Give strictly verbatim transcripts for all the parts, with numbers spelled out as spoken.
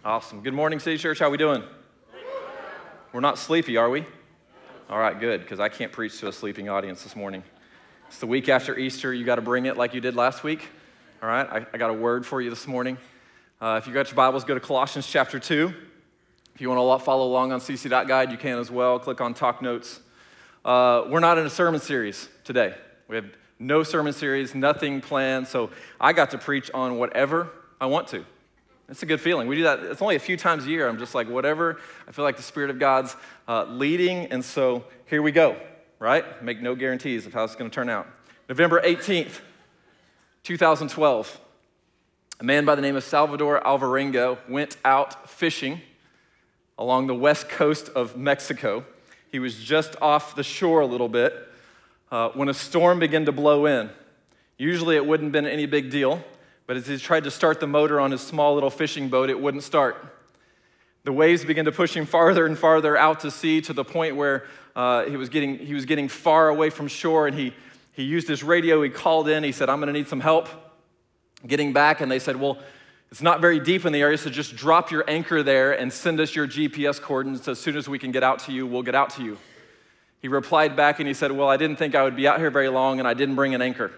Awesome. Good morning, City Church. How we doing? We're not sleepy, are we? All right, good, because I can't preach to a sleeping audience this morning. It's the week after Easter. You got to bring it like you did last week. All right, I, I got a word for you this morning. Uh, if you got your Bibles, go to Colossians chapter two. If you want to follow along on C C dot guide, you can as well. Click on Talk Notes. Uh, we're not in a sermon series today. We have no sermon series, nothing planned, so I got to preach on whatever I want to. It's a good feeling. We do that. It's only a few times a year. I'm just like, whatever. I feel like the Spirit of God's uh, leading, and so here we go, right? Make no guarantees of how it's going to turn out. November eighteenth, twenty twelve, a man by the name of Salvador Alvarenga went out fishing along the west coast of Mexico. He was just off the shore a little bit uh, when a storm began to blow in. Usually it wouldn't have been any big deal, but as he tried to start the motor on his small little fishing boat, it wouldn't start. The waves began to push him farther and farther out to sea to the point where uh, he was getting he was getting far away from shore, and he, he used his radio. He called in. He said, I'm going to need some help getting back. And they said, well, it's not very deep in the area, so just drop your anchor there and send us your G P S coordinates. As soon as we can get out to you, we'll get out to you. He replied back, and he said, well, I didn't think I would be out here very long, and I didn't bring an anchor.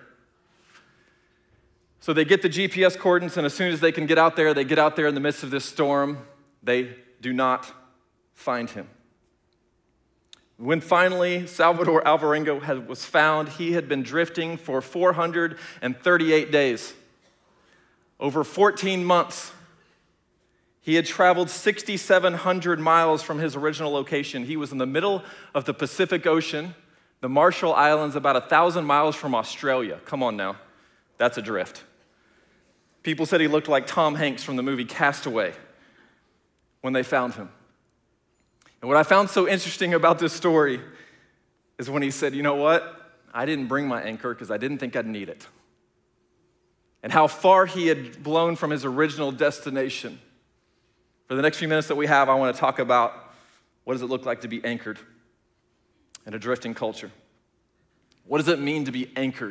So they get the G P S coordinates, and as soon as they can get out there, they get out there in the midst of this storm. They do not find him. When finally Salvador Alvarenga had, was found, he had been drifting for four hundred thirty-eight days. Over fourteen months. He had traveled six thousand seven hundred miles from his original location. He was in the middle of the Pacific Ocean, the Marshall Islands, about one thousand miles from Australia. Come on now. That's a drift. People said he looked like Tom Hanks from the movie Castaway when they found him. And what I found so interesting about this story is when he said, you know what? I didn't bring my anchor because I didn't think I'd need it. And how far he had blown from his original destination. For the next few minutes that we have, I want to talk about what does it look like to be anchored in a drifting culture. What does it mean to be anchored?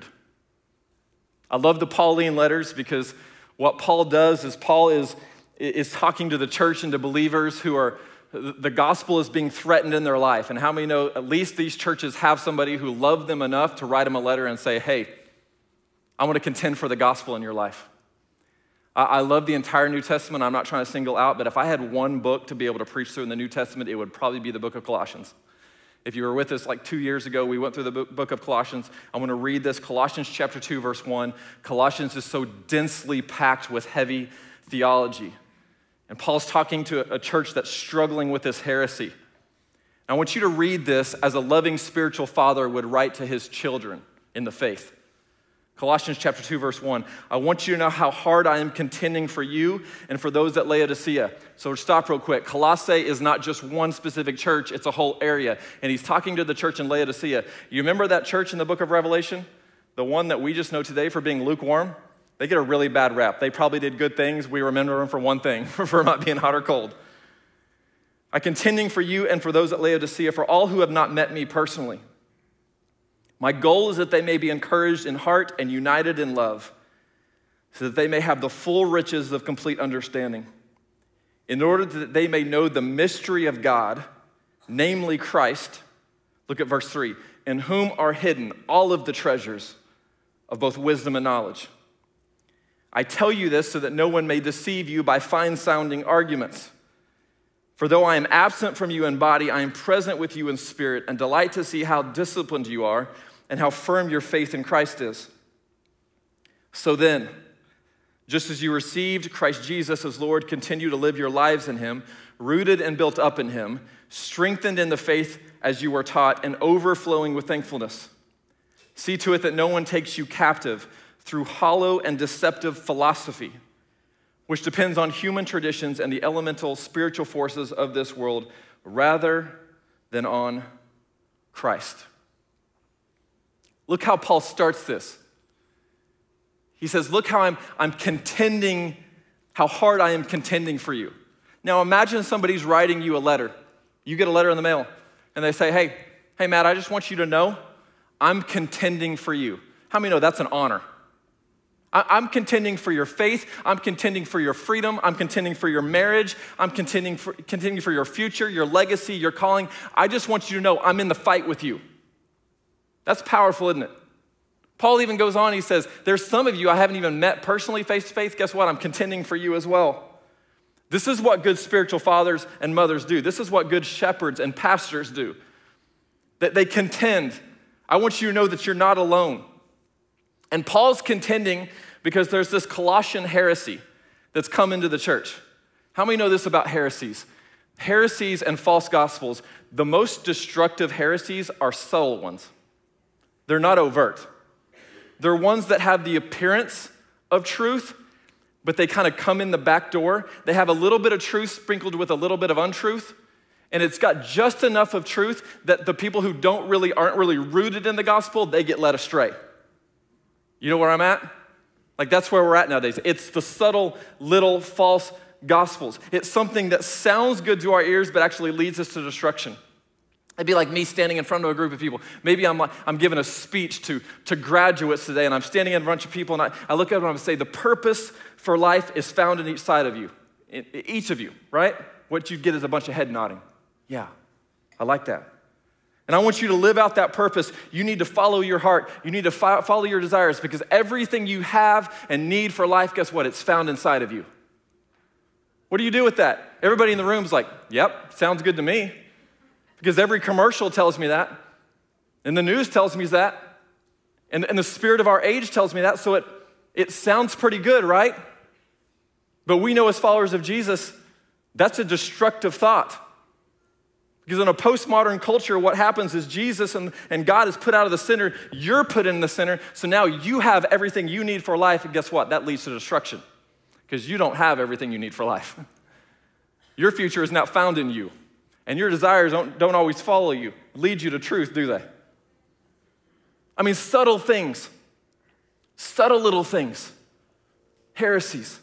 I love the Pauline letters because what Paul does is Paul is, is talking to the church and to believers who are, the gospel is being threatened in their life. And how many know at least these churches have somebody who loved them enough to write them a letter and say, hey, I want to contend for the gospel in your life. I, I love the entire New Testament. I'm not trying to single out, but if I had one book to be able to preach through in the New Testament, it would probably be the book of Colossians. If you were with us like two years ago, we went through the book of Colossians. I want to read this, Colossians chapter two, verse one. Colossians is so densely packed with heavy theology. And Paul's talking to a church that's struggling with this heresy. I want you to read this as a loving spiritual father would write to his children in the faith. Colossians chapter two, verse one. I want you to know how hard I am contending for you and for those at Laodicea. So stop real quick. Colossae is not just one specific church, it's a whole area. And he's talking to the church in Laodicea. You remember that church in the book of Revelation? The one that we just know today for being lukewarm? They get a really bad rap. They probably did good things. We remember them for one thing, for not being hot or cold. I'm contending for you and for those at Laodicea, for all who have not met me personally. My goal is that they may be encouraged in heart and united in love, so that they may have the full riches of complete understanding, in order that they may know the mystery of God, namely Christ. Look at verse three. In whom are hidden all of the treasures of both wisdom and knowledge. I tell you this so that no one may deceive you by fine-sounding arguments. For though I am absent from you in body, I am present with you in spirit, and delight to see how disciplined you are and how firm your faith in Christ is. So then, just as you received Christ Jesus as Lord, continue to live your lives in him, rooted and built up in him, strengthened in the faith as you were taught, and overflowing with thankfulness. See to it that no one takes you captive through hollow and deceptive philosophy, which depends on human traditions and the elemental spiritual forces of this world, rather than on Christ. Look how Paul starts this. He says, look how I'm, I'm contending, how hard I am contending for you. Now imagine somebody's writing you a letter. You get a letter in the mail, and they say, hey, hey, Matt, I just want you to know I'm contending for you. How many know that's an honor? I'm contending for your faith. I'm contending for your freedom. I'm contending for your marriage. I'm contending for, contending for your future, your legacy, your calling. I just want you to know I'm in the fight with you. That's powerful, isn't it? Paul even goes on, he says, there's some of you I haven't even met personally face to face. Guess what? I'm contending for you as well. This is what good spiritual fathers and mothers do. This is what good shepherds and pastors do. That they contend. I want you to know that you're not alone. And Paul's contending because there's this Colossian heresy that's come into the church. How many know this about heresies? Heresies and false gospels, the most destructive heresies are subtle ones. They're not overt. They're ones that have the appearance of truth, but they kind of come in the back door. They have a little bit of truth sprinkled with a little bit of untruth, and it's got just enough of truth that the people who don't really, aren't really rooted in the gospel, they get led astray. You know where I'm at? Like that's where we're at nowadays. It's the subtle little false gospels. It's something that sounds good to our ears, but actually leads us to destruction. It'd be like me standing in front of a group of people. Maybe I'm, I'm giving a speech to, to graduates today, and I'm standing in a bunch of people, and I, I look at them and I say, the purpose for life is found in each side of you, in, each of you, right? What you get is a bunch of head nodding. Yeah, I like that. And I want you to live out that purpose. You need to follow your heart. You need to fo- follow your desires because everything you have and need for life, guess what? It's found inside of you. What do you do with that? Everybody in the room's like, yep, sounds good to me. Because every commercial tells me that. And the news tells me that. And, and the spirit of our age tells me that. So it, it sounds pretty good, right? But we know as followers of Jesus, that's a destructive thought. Because in a postmodern culture, what happens is Jesus and, and God is put out of the center. You're put in the center. So now you have everything you need for life. And guess what? That leads to destruction. Because you don't have everything you need for life. Your future is not found in you. And your desires don't, don't always follow you, lead you to truth, do they? I mean, subtle things, subtle little things, heresies.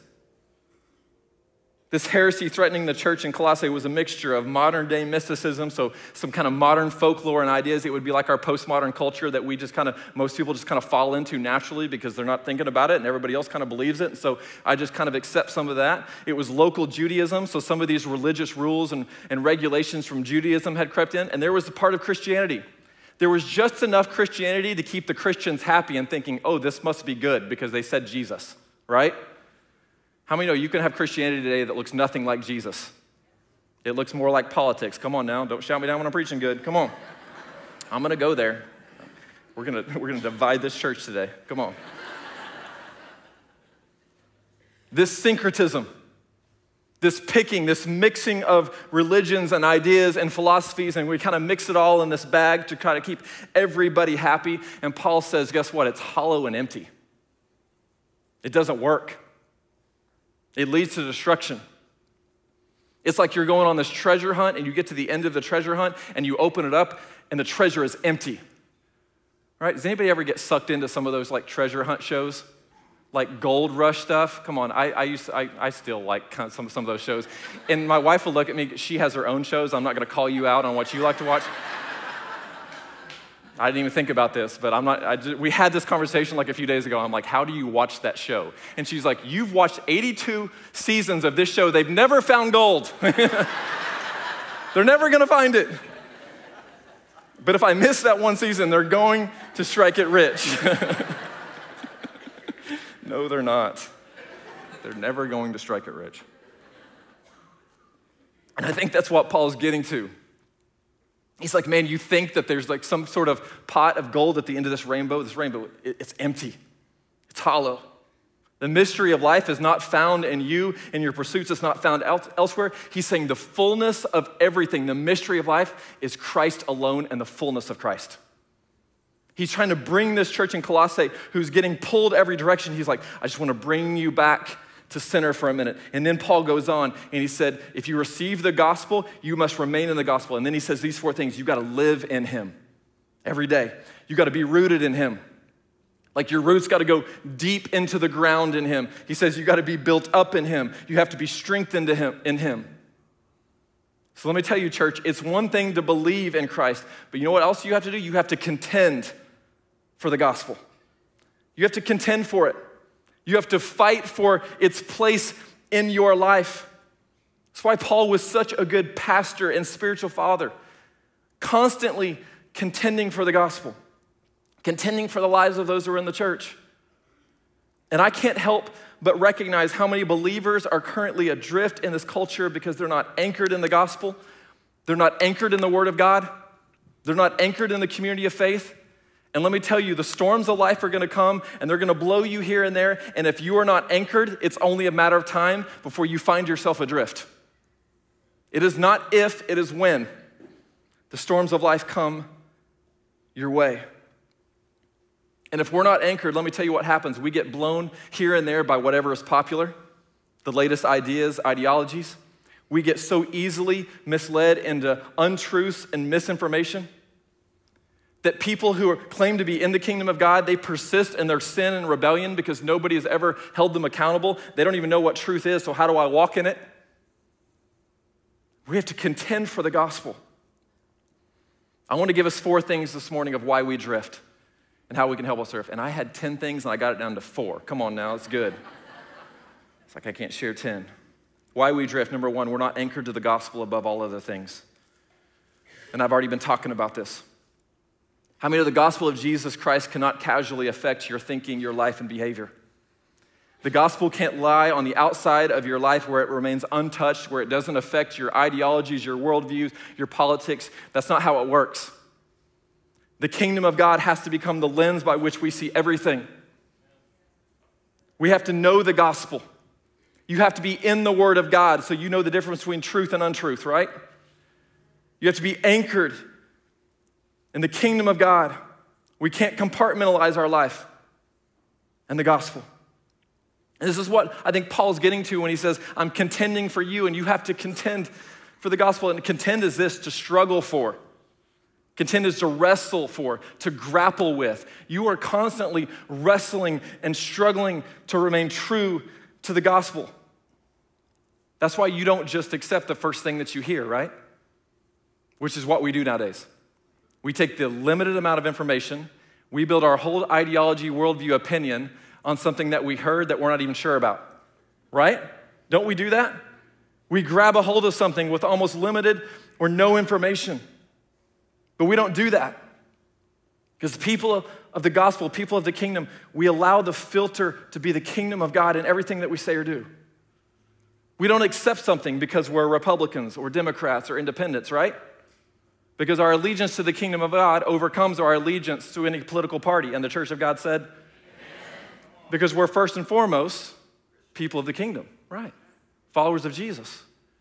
This heresy threatening the church in Colossae was a mixture of modern day mysticism, so some kind of modern folklore and ideas. It would be like our postmodern culture that we just kind of, most people just kind of fall into naturally because they're not thinking about it and everybody else kind of believes it. And so I just kind of accept some of that. It was local Judaism, so some of these religious rules and, and regulations from Judaism had crept in, and there was a part of Christianity. There was just enough Christianity to keep the Christians happy and thinking, oh, this must be good because they said Jesus, right? How many know you can have Christianity today that looks nothing like Jesus? It looks more like politics. Come on now, don't shout me down when I'm preaching good. Come on. I'm gonna go there. We're gonna, we're gonna divide this church today. Come on. This syncretism, this picking, this mixing of religions and ideas and philosophies, and we kind of mix it all in this bag to try to keep everybody happy. And Paul says, guess what? It's hollow and empty. It doesn't work. It leads to destruction. It's like you're going on this treasure hunt and you get to the end of the treasure hunt and you open it up and the treasure is empty. Right? Does anybody ever get sucked into some of those like treasure hunt shows? Like Gold Rush stuff? Come on, I, I used to, I, I still like kind of some, some of those shows. And my wife will look at me, she has her own shows. I'm not gonna call you out on what you like to watch. I didn't even think about this, but I'm not, I just, we had this conversation like a few days ago. I'm like, how do you watch that show? And she's like, you've watched eighty-two seasons of this show. They've never found gold. They're never gonna find it. But if I miss that one season, they're going to strike it rich. No, they're not. They're never going to strike it rich. And I think that's what Paul's getting to. He's like, man, you think that there's like some sort of pot of gold at the end of this rainbow. This rainbow, it's empty. It's hollow. The mystery of life is not found in you, in your pursuits. It's not found elsewhere. He's saying the fullness of everything, the mystery of life is Christ alone and the fullness of Christ. He's trying to bring this church in Colossae who's getting pulled every direction. He's like, I just want to bring you back to center for a minute. And then Paul goes on and he said, if you receive the gospel, you must remain in the gospel. And then he says these four things. You got to live in him every day. You got to be rooted in him. Like your roots got to go deep into the ground in him. He says you got to be built up in him. You have to be strengthened in him, in him. So let me tell you, church, it's one thing to believe in Christ, but you know what else you have to do? You have to contend for the gospel. You have to contend for it. You have to fight for its place in your life. That's why Paul was such a good pastor and spiritual father, constantly contending for the gospel, contending for the lives of those who are in the church. And I can't help but recognize how many believers are currently adrift in this culture because they're not anchored in the gospel. They're not anchored in the Word of God. They're not anchored in the community of faith. And let me tell you, the storms of life are gonna come and they're gonna blow you here and there. And if you are not anchored, it's only a matter of time before you find yourself adrift. It is not if, it is when the storms of life come your way. And if we're not anchored, let me tell you what happens. We get blown here and there by whatever is popular, the latest ideas, ideologies. We get so easily misled into untruths and misinformation that people who are, claim to be in the kingdom of God, they persist in their sin and rebellion because nobody has ever held them accountable. They don't even know what truth is, so how do I walk in it? We have to contend for the gospel. I want to give us four things this morning of why we drift and how we can help us serve. And I had ten things and I got it down to four. Come on now, it's good. It's like I can't share ten. Why we drift, number one, we're not anchored to the gospel above all other things. And I've already been talking about this. How many of the gospel of Jesus Christ cannot casually affect your thinking, your life, and behavior? The gospel can't lie on the outside of your life where it remains untouched, where it doesn't affect your ideologies, your worldviews, your politics. That's not how it works. The kingdom of God has to become the lens by which we see everything. We have to know the gospel. You have to be in the Word of God so you know the difference between truth and untruth, right? You have to be anchored in the kingdom of God. We can't compartmentalize our life and the gospel. And this is what I think Paul's getting to when he says, I'm contending for you, and you have to contend for the gospel. And contend is this, to struggle for. Contend is to wrestle for, to grapple with. You are constantly wrestling and struggling to remain true to the gospel. That's why you don't just accept the first thing that you hear, right? Which is what we do nowadays. We take the limited amount of information, we build our whole ideology, worldview, opinion on something that we heard that we're not even sure about, right? Don't we do that? We grab a hold of something with almost limited or no information. But we don't do that. Because the people of, of the gospel, people of the kingdom, we allow the filter to be the kingdom of God in everything that we say or do. We don't accept something because we're Republicans or Democrats or independents, right? Because our allegiance to the kingdom of God overcomes our allegiance to any political party. And the church of God said, because we're first and foremost people of the kingdom, right? Followers of Jesus.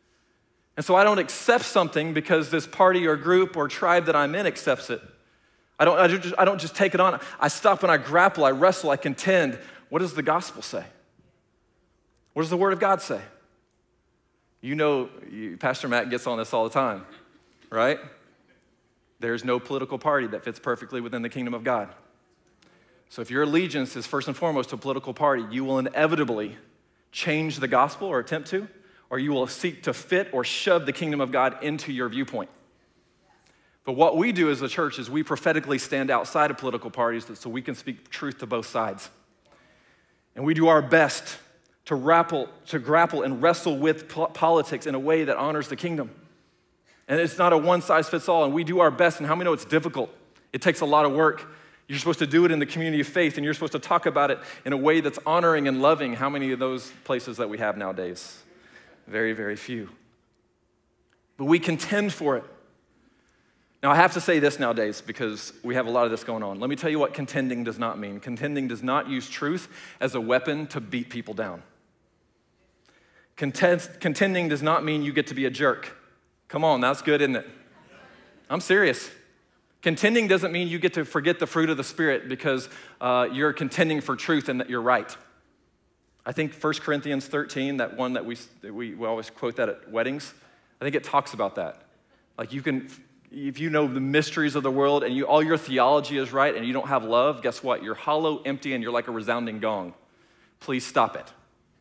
And so I don't accept something because this party or group or tribe that I'm in accepts it. I don't, I just, I don't just take it on. I stop and I grapple, I wrestle, I contend. What does the gospel say? What does the word of God say? You know, you, Pastor Matt gets on this all the time, right? There's no political party that fits perfectly within the kingdom of God. So if your allegiance is first and foremost to a political party, you will inevitably change the gospel or attempt to, or you will seek to fit or shove the kingdom of God into your viewpoint. But what we do as a church is we prophetically stand outside of political parties so we can speak truth to both sides. And we do our best to grapple, to grapple and wrestle with po- politics in a way that honors the kingdom. And it's not a one-size-fits-all, and we do our best, and how many know it's difficult? It takes a lot of work. You're supposed to do it in the community of faith, and you're supposed to talk about it in a way that's honoring and loving. How many of those places that we have nowadays? Very, very few. But we contend for it. Now, I have to say this nowadays because we have a lot of this going on. Let me tell you what contending does not mean. Contending does not use truth as a weapon to beat people down. Contend, contending does not mean you get to be a jerk. Come on, that's good, isn't it? I'm serious. Contending doesn't mean you get to forget the fruit of the Spirit because uh, you're contending for truth and that you're right. I think First Corinthians thirteen, that one that we, that we, we always quote that at weddings, I think it talks about that. Like you can, if you know the mysteries of the world and you, all your theology is right and you don't have love, guess what? You're hollow, empty, and you're like a resounding gong. Please stop it.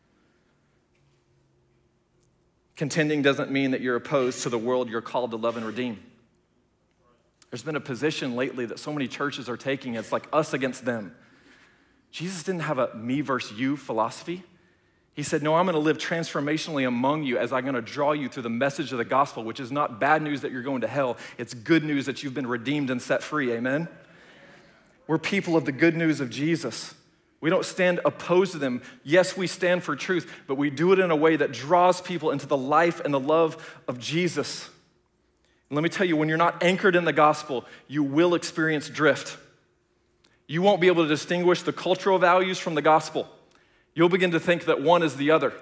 Contending doesn't mean that you're opposed to the world you're called to love and redeem. There's been a position lately that so many churches are taking. It's like us against them. Jesus didn't have a me versus you philosophy. He said, no, I'm gonna live transformationally among you as I'm gonna draw you through the message of the gospel, which is not bad news that you're going to hell. It's good news that you've been redeemed and set free, amen? We're people of the good news of Jesus. We don't stand opposed to them. Yes, we stand for truth, but we do it in a way that draws people into the life and the love of Jesus. And let me tell you, when you're not anchored in the gospel, you will experience drift. You won't be able to distinguish the cultural values from the gospel. You'll begin to think that one is the other.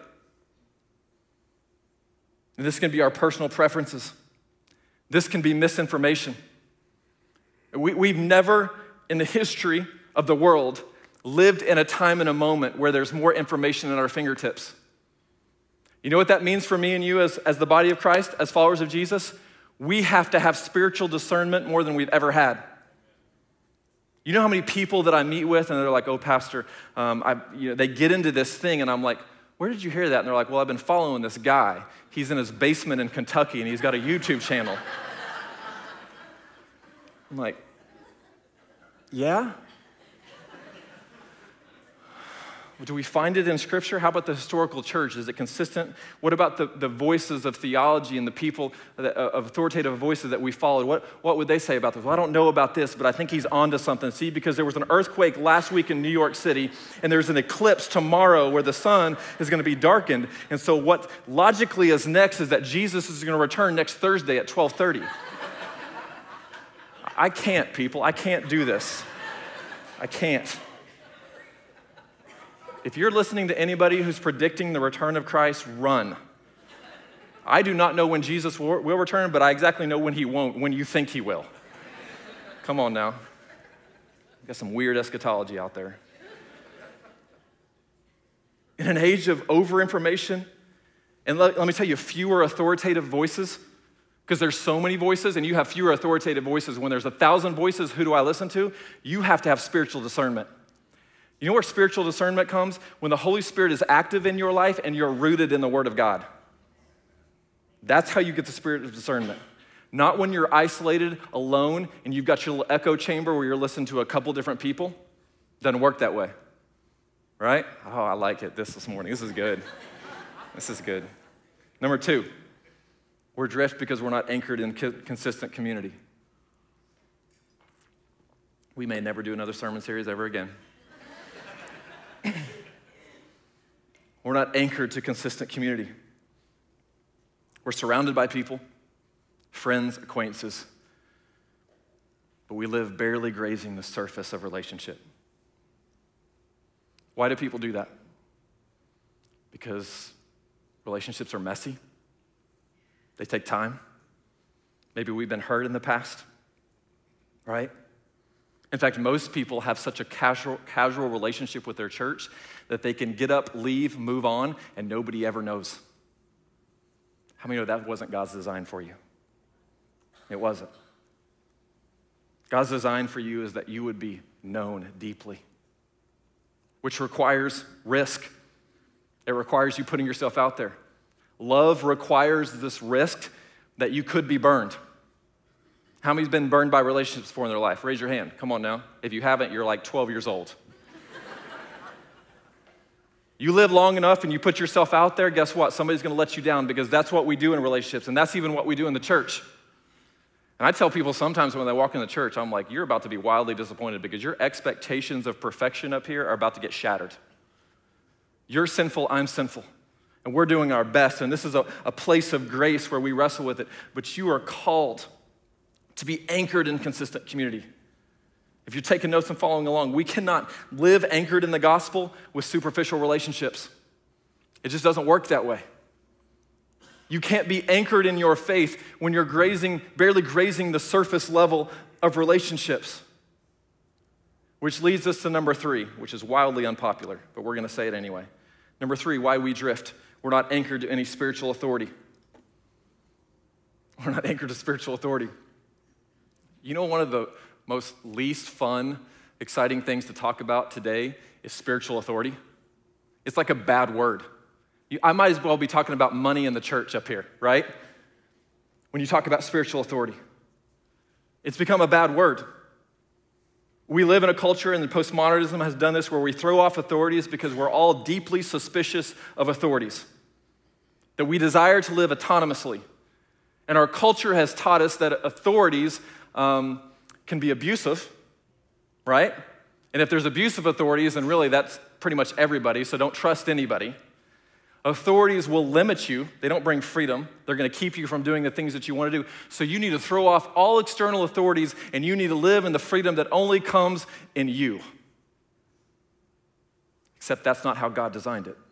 And this can be our personal preferences. This can be misinformation. We, we've never, in the history of the world, lived in a time and a moment where there's more information at our fingertips. You know what that means for me and you as, as the body of Christ, as followers of Jesus? We have to have spiritual discernment more than we've ever had. You know how many people that I meet with and they're like, oh, pastor, um, I, you know, they get into this thing and I'm like, where did you hear that? And they're like, well, I've been following this guy. He's in his basement in Kentucky and he's got a YouTube channel. I'm like, yeah? Do we find it in Scripture? How about the historical church? Is it consistent? What about the, the voices of theology and the people, that, uh, of authoritative voices that we followed? What, what would they say about this? Well, I don't know about this, but I think he's onto something. See, because there was an earthquake last week in New York City, and there's an eclipse tomorrow where the sun is going to be darkened. And so what logically is next is that Jesus is going to return next Thursday at twelve thirty. I can't, people. I can't do this. I can't. If you're listening to anybody who's predicting the return of Christ, run. I do not know when Jesus will, will return, but I exactly know when he won't, when you think he will. Come on now. Got some weird eschatology out there. In an age of over-information, and let, let me tell you, fewer authoritative voices, because there's so many voices, and you have fewer authoritative voices. When there's a thousand voices, who do I listen to? You have to have spiritual discernment. You know where spiritual discernment comes? When the Holy Spirit is active in your life and you're rooted in the Word of God. That's how you get the spirit of discernment. Not when you're isolated, alone, and you've got your little echo chamber where you're listening to a couple different people. Doesn't work that way, right? Oh, I like it this this morning. This is good. This is good. Number two, we're drift because we're not anchored in consistent community. We may never do another sermon series ever again. We're not anchored to consistent community. We're surrounded by people, friends, acquaintances, but we live barely grazing the surface of relationship. Why do people do that? Because relationships are messy. They take time. Maybe we've been hurt in the past, right? In fact, most people have such a casual, casual relationship with their church that they can get up, leave, move on, and nobody ever knows. How many know that wasn't God's design for you? It wasn't. God's design for you is that you would be known deeply, which requires risk. It requires you putting yourself out there. Love requires this risk that you could be burned. How many's been burned by relationships before in their life? Raise your hand. Come on now. If you haven't, you're like twelve years old. You live long enough and you put yourself out there, guess what? Somebody's going to let you down because that's what we do in relationships, and that's even what we do in the church. And I tell people sometimes when they walk in the church, I'm like, you're about to be wildly disappointed because your expectations of perfection up here are about to get shattered. You're sinful, I'm sinful. And we're doing our best, and this is a, a place of grace where we wrestle with it, but you are called to be anchored in consistent community. If you're taking notes and following along, we cannot live anchored in the gospel with superficial relationships. It just doesn't work that way. You can't be anchored in your faith when you're grazing, barely grazing the surface level of relationships. Which leads us to number three, which is wildly unpopular, but we're going to say it anyway. Number three, why we drift. We're not anchored to any spiritual authority. We're not anchored to spiritual authority. You know, one of the most least fun, exciting things to talk about today is spiritual authority. It's like a bad word. You, I might as well be talking about money in the church up here, right? When you talk about spiritual authority. It's become a bad word. We live in a culture, and postmodernism has done this, where we throw off authorities because we're all deeply suspicious of authorities, that we desire to live autonomously. And our culture has taught us that authorities um, can be abusive, right? And if there's abusive authorities, then really that's pretty much everybody, so don't trust anybody. Authorities will limit you. They don't bring freedom. They're going to keep you from doing the things that you want to do. So you need to throw off all external authorities, and you need to live in the freedom that only comes in you. Except that's not how God designed it.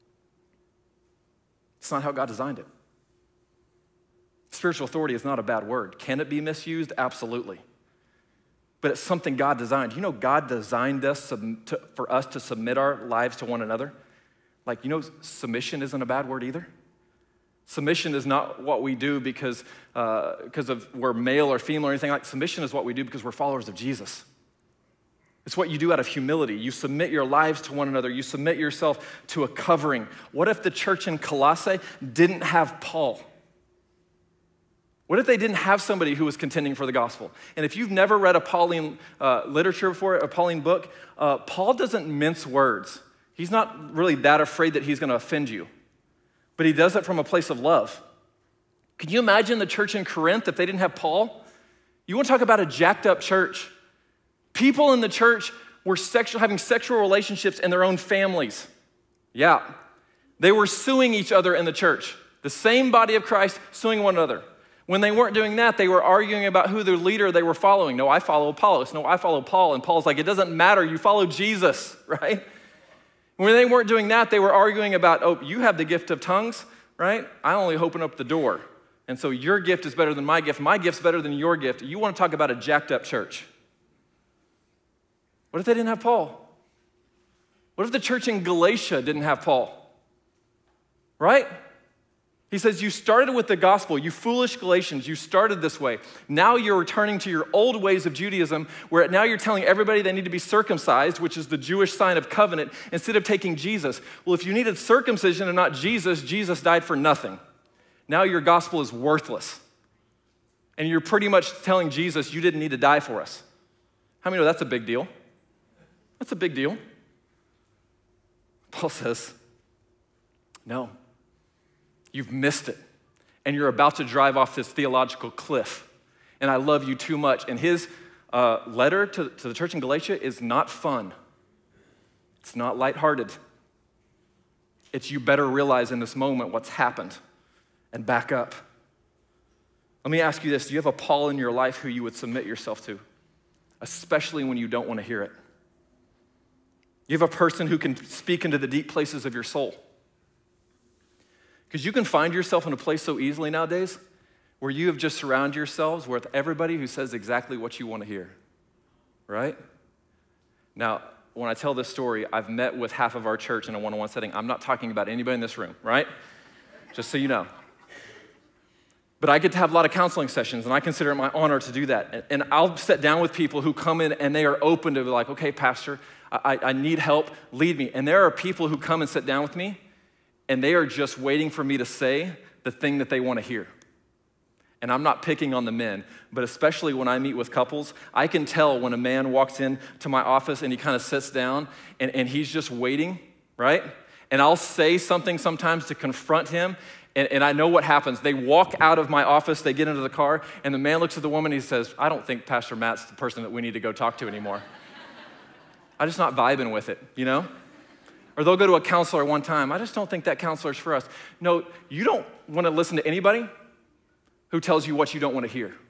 It's not how God designed it. Spiritual authority is not a bad word. Can it be misused? Absolutely. But it's something God designed. You know, God designed us to, for us to submit our lives to one another. Like, you know, submission isn't a bad word either. Submission is not what we do because, uh, because of we're male or female or anything like that. Submission is what we do because we're followers of Jesus. It's what you do out of humility. You submit your lives to one another. You submit yourself to a covering. What if the church in Colossae didn't have Paul? What if they didn't have somebody who was contending for the gospel? And if you've never read a Pauline uh, literature before, a Pauline book, uh, Paul doesn't mince words. He's not really that afraid that he's going to offend you, but he does it from a place of love. Can you imagine the church in Corinth if they didn't have Paul? You want to talk about a jacked up church? People in the church were sexual, having sexual relationships in their own families. Yeah, they were suing each other in the church. The same body of Christ suing one another. When they weren't doing that, they were arguing about who the leader they were following. No, I follow Apollos. No, I follow Paul. And Paul's like, it doesn't matter. You follow Jesus, right? When they weren't doing that, they were arguing about, oh, you have the gift of tongues, right? I only open up the door. And so your gift is better than my gift. My gift's better than your gift. You want to talk about a jacked up church. What if they didn't have Paul? What if the church in Galatia didn't have Paul? Right? He says, you started with the gospel, you foolish Galatians, you started this way. Now you're returning to your old ways of Judaism, where now you're telling everybody they need to be circumcised, which is the Jewish sign of covenant, instead of taking Jesus. Well, if you needed circumcision and not Jesus, Jesus died for nothing. Now your gospel is worthless. And you're pretty much telling Jesus you didn't need to die for us. How many know that's a big deal? That's a big deal. Paul says, no. You've missed it, and you're about to drive off this theological cliff, and I love you too much. And his uh, letter to, to the church in Galatia is not fun. It's not lighthearted. It's you better realize in this moment what's happened and back up. Let me ask you this. Do you have a Paul in your life who you would submit yourself to, especially when you don't want to hear it? You have a person who can speak into the deep places of your soul. Because you can find yourself in a place so easily nowadays where you have just surrounded yourselves with everybody who says exactly what you want to hear, right? Now, when I tell this story, I've met with half of our church in a one-on-one setting. I'm not talking about anybody in this room, right? Just so you know. But I get to have a lot of counseling sessions, and I consider it my honor to do that. And I'll sit down with people who come in, and they are open to be like, okay, pastor, I, I need help, lead me. And there are people who come and sit down with me, and they are just waiting for me to say the thing that they want to hear. And I'm not picking on the men, but especially when I meet with couples, I can tell when a man walks in to my office and he kind of sits down and, and he's just waiting, right? And I'll say something sometimes to confront him, and, and I know what happens. They walk out of my office, they get into the car, and the man looks at the woman and he says, I don't think Pastor Matt's the person that we need to go talk to anymore. I'm just not vibing with it, you know? Or they'll go to a counselor one time. I just don't think that counselor's for us. No, you don't want to listen to anybody who tells you what you don't want to hear,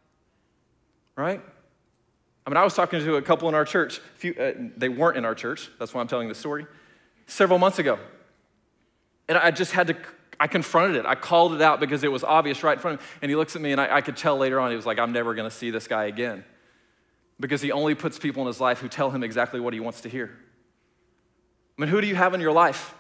right? I mean, I was talking to a couple in our church. Few, uh, they weren't in our church. That's why I'm telling this story. Several months ago. And I just had to, I confronted it. I called it out because it was obvious right in front of him. And he looks at me, and I, I could tell later on, he was like, I'm never going to see this guy again. Because he only puts people in his life who tell him exactly what he wants to hear. I mean, who do you have in your life?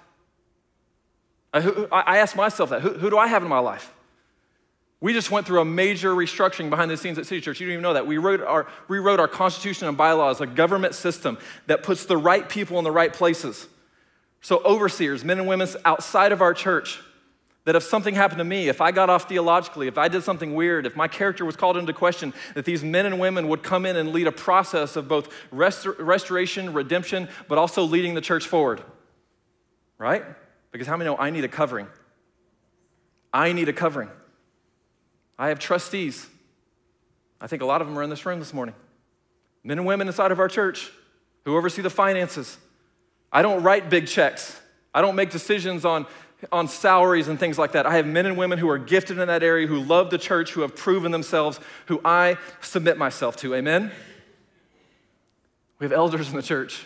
I, who, I ask myself that. Who, who do I have in my life? We just went through a major restructuring behind the scenes at City Church. You don't even know that. We wrote our, rewrote our constitution and bylaws, a government system that puts the right people in the right places. So overseers, men and women outside of our church, That if something happened to me, if I got off theologically, if I did something weird, if my character was called into question, that these men and women would come in and lead a process of both restor- restoration, redemption, but also leading the church forward, right? Because how many know I need a covering? I need a covering. I have trustees. I think a lot of them are in this room this morning. Men and women inside of our church who oversee the finances. I don't write big checks. I don't make decisions on on salaries and things like that. I have men and women who are gifted in that area, who love the church, who have proven themselves, who I submit myself to. Amen? We have elders in the church.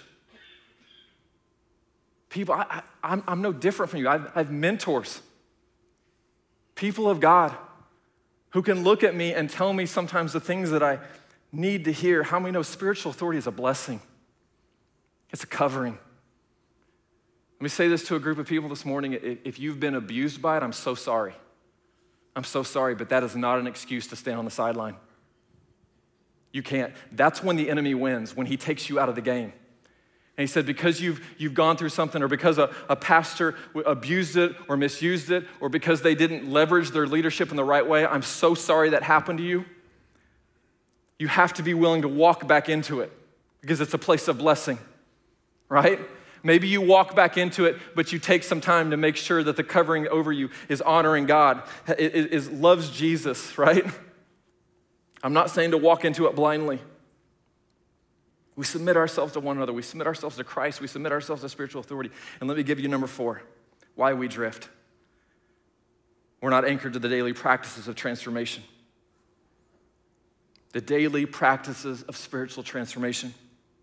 People, I, I, I'm, I'm no different from you. I have, I have mentors, people of God, who can look at me and tell me sometimes the things that I need to hear. How many know spiritual authority is a blessing? It's a covering. Let me say this to a group of people this morning. If you've been abused by it, I'm so sorry. I'm so sorry, but that is not an excuse to stand on the sideline. You can't. That's when the enemy wins, when he takes you out of the game. And he said, because you've, you've gone through something, or because a, a pastor abused it or misused it, or because they didn't leverage their leadership in the right way, I'm so sorry that happened to you. You have to be willing to walk back into it because it's a place of blessing, right? Maybe you walk back into it, but you take some time to make sure that the covering over you is honoring God, is, is loves Jesus, right? I'm not saying to walk into it blindly. We submit ourselves to one another. We submit ourselves to Christ. We submit ourselves to spiritual authority. And let me give you number four, why we drift. We're not anchored to the daily practices of transformation. The daily practices of spiritual transformation.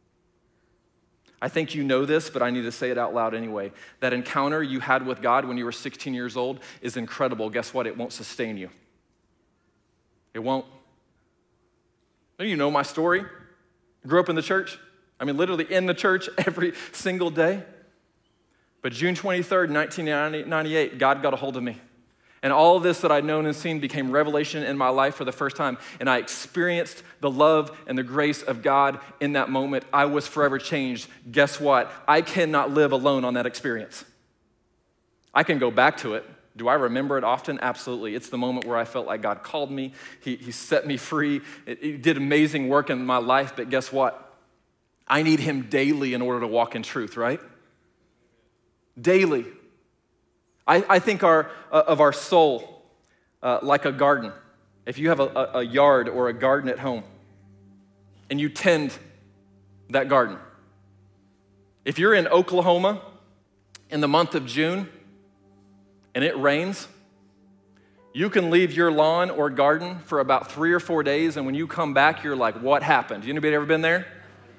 I think you know this, but I need to say it out loud anyway. That encounter you had with God when you were sixteen years old is incredible. Guess what? It won't sustain you. It won't. You know my story. I grew up in the church. I mean, literally in the church every single day. But June twenty-third, nineteen ninety-eight, God got a hold of me. And all of this that I'd known and seen became revelation in my life for the first time. And I experienced the love and the grace of God in that moment. I was forever changed. Guess what? I cannot live alone on that experience. I can go back to it. Do I remember it often? Absolutely. It's the moment where I felt like God called me. He, he set me free. It, he did amazing work in my life. But guess what? I need him daily in order to walk in truth, right? Daily. I, I think our, uh, of our soul uh, like a garden. If you have a, a, a yard or a garden at home and you tend that garden. If you're in Oklahoma in the month of June and it rains, you can leave your lawn or garden for about three or four days, and when you come back, you're like, what happened? Anybody ever been there?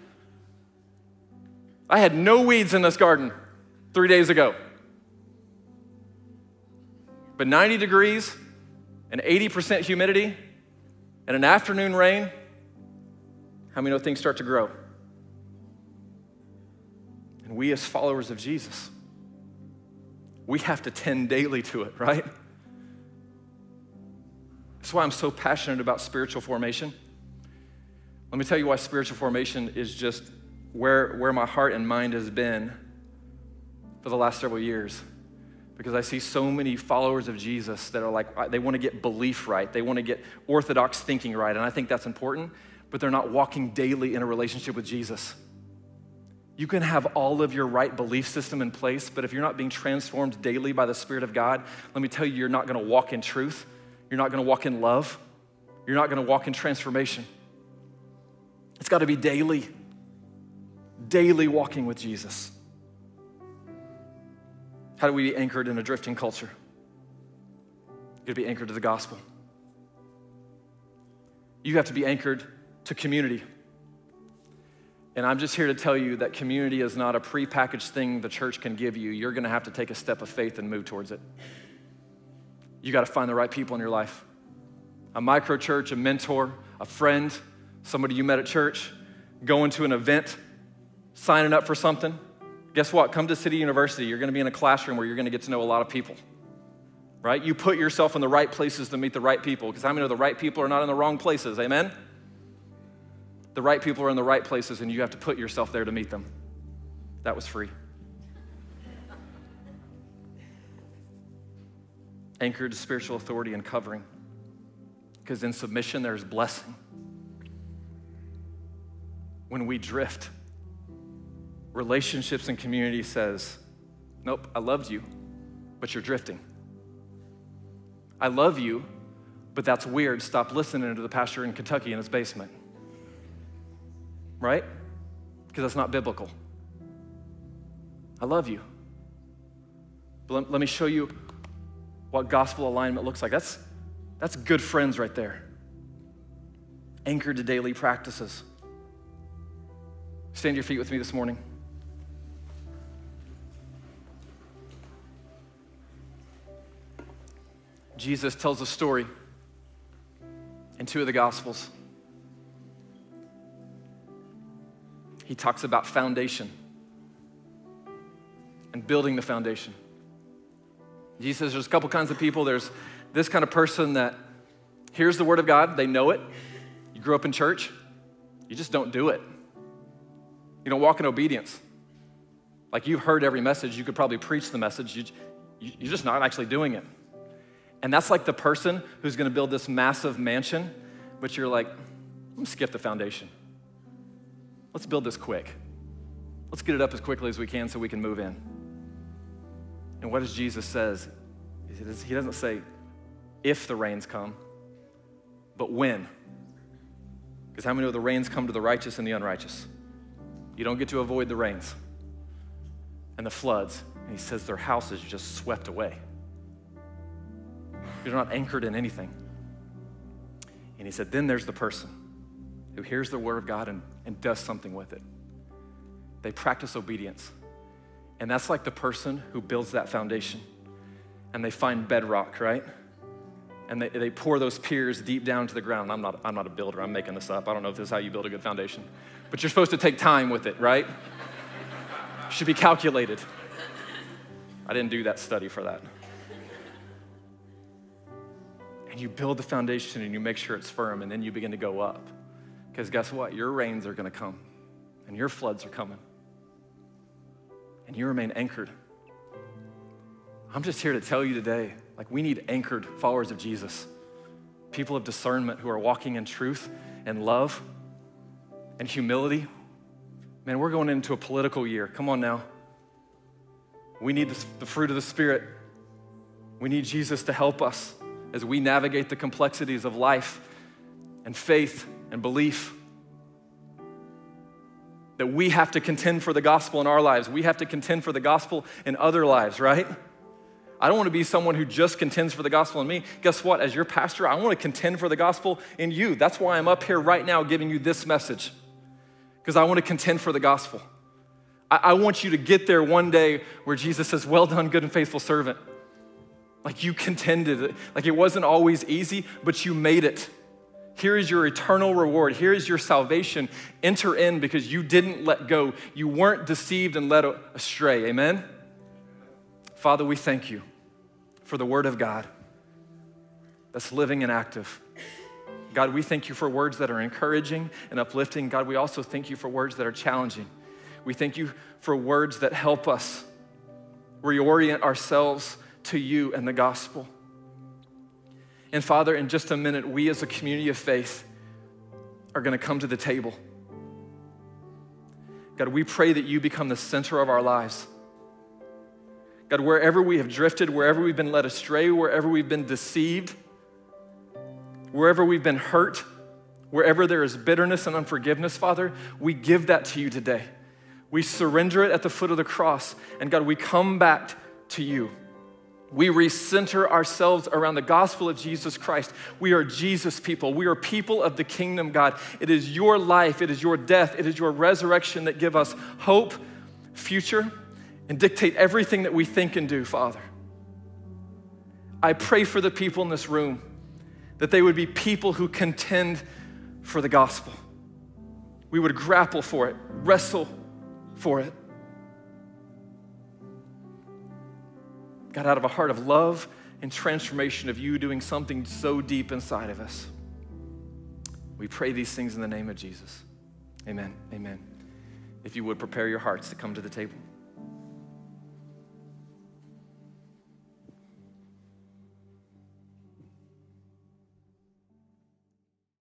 I had no weeds in this garden three days ago. But ninety degrees and eighty percent humidity and an afternoon rain, how many know things start to grow? And we as followers of Jesus, we have to tend daily to it, right? That's why I'm so passionate about spiritual formation. Let me tell you why spiritual formation is just where, where my heart and mind has been for the last several years. Because I see so many followers of Jesus that are like, they want to get belief right. They want to get orthodox thinking right. And I think that's important, but they're not walking daily in a relationship with Jesus. You can have all of your right belief system in place, but if you're not being transformed daily by the Spirit of God, let me tell you, you're not going to walk in truth. You're not going to walk in love. You're not going to walk in transformation. It's got to be daily. Daily walking with Jesus. How do we be anchored in a drifting culture? You got to be anchored to the gospel. You have to be anchored to community. And I'm just here to tell you that community is not a prepackaged thing the church can give you. You're going to have to take a step of faith and move towards it. You got to find the right people in your life. A micro church, a mentor, a friend, somebody you met at church, going to an event, signing up for something. Guess what? Come to City University. You're going to be in a classroom where you're going to get to know a lot of people, right? You put yourself in the right places to meet the right people, because how many know the right people are not in the wrong places? Amen? The right people are in the right places, and you have to put yourself there to meet them. That was free. anchored to spiritual authority and covering. Because in submission, there's blessing. When we drift, relationships and community says, nope, I loved you, but you're drifting. I love you, but that's weird. Stop listening to the pastor in Kentucky in his basement. Right? Because that's not biblical. I love you. But let, let me show you what gospel alignment looks like. That's, that's good friends right there. Anchored to daily practices. Stand to your feet with me this morning. Jesus tells a story in two of the Gospels. He talks about foundation and building the foundation. Jesus says there's a couple kinds of people. There's this kind of person that hears the word of God, they know it. You grew up in church, you just don't do it. You don't walk in obedience. Like you've heard every message, you could probably preach the message, you, you, you're just not actually doing it. And that's like the person who's gonna build this massive mansion, but you're like, I'm gonna skip the foundation. Let's build this quick. Let's get it up as quickly as we can so we can move in. And what does Jesus says? He doesn't say if the rains come, but when. Because how many know the rains come to the righteous and the unrighteous? You don't get to avoid the rains and the floods. And he says their house is just swept away. You're not anchored in anything. And he said, then there's the person who hears the word of God and, and does something with it. They practice obedience. And that's like the person who builds that foundation. And they find bedrock, right? And they, they pour those piers deep down to the ground. I'm not, I'm not a builder, I'm making this up. I don't know if this is how you build a good foundation. But you're supposed to take time with it, right? Should be calculated. I didn't do that study for that. And you build the foundation and you make sure it's firm, and then you begin to go up. Because guess what? Your rains are gonna come and your floods are coming. And you remain anchored. I'm just here to tell you today, like we need anchored followers of Jesus. People of discernment who are walking in truth and love and humility. Man, we're going into a political year. Come on now. We need the, the fruit of the Spirit. We need Jesus to help us as we navigate the complexities of life and faith and belief. That we have to contend for the gospel in our lives. We have to contend for the gospel in other lives, right? I don't want to be someone who just contends for the gospel in me. Guess what? As your pastor, I want to contend for the gospel in you. That's why I'm up here right now giving you this message. Because I want to contend for the gospel. I, I want you to get there one day where Jesus says, well done, good and faithful servant. Like you contended. Like it wasn't always easy, but you made it. Here is your eternal reward. Here is your salvation. Enter in because you didn't let go. You weren't deceived and led astray. Amen? Father, we thank you for the word of God that's living and active. God, we thank you for words that are encouraging and uplifting. God, we also thank you for words that are challenging. We thank you for words that help us reorient ourselves to you and the gospel. And Father, in just a minute, we as a community of faith are gonna come to the table. God, we pray that you become the center of our lives. God, wherever we have drifted, wherever we've been led astray, wherever we've been deceived, wherever we've been hurt, wherever there is bitterness and unforgiveness, Father, we give that to you today. We surrender it at the foot of the cross. And God, we come back to you. We recenter ourselves around the gospel of Jesus Christ. We are Jesus people. We are people of the kingdom, God. It is your life, it is your death, it is your resurrection that give us hope, future, and dictate everything that we think and do, Father. I pray for the people in this room that they would be people who contend for the gospel. We would grapple for it, wrestle for it. God, out of a heart of love and transformation of you doing something so deep inside of us. We pray these things in the name of Jesus. Amen, amen. If you would prepare your hearts to come to the table.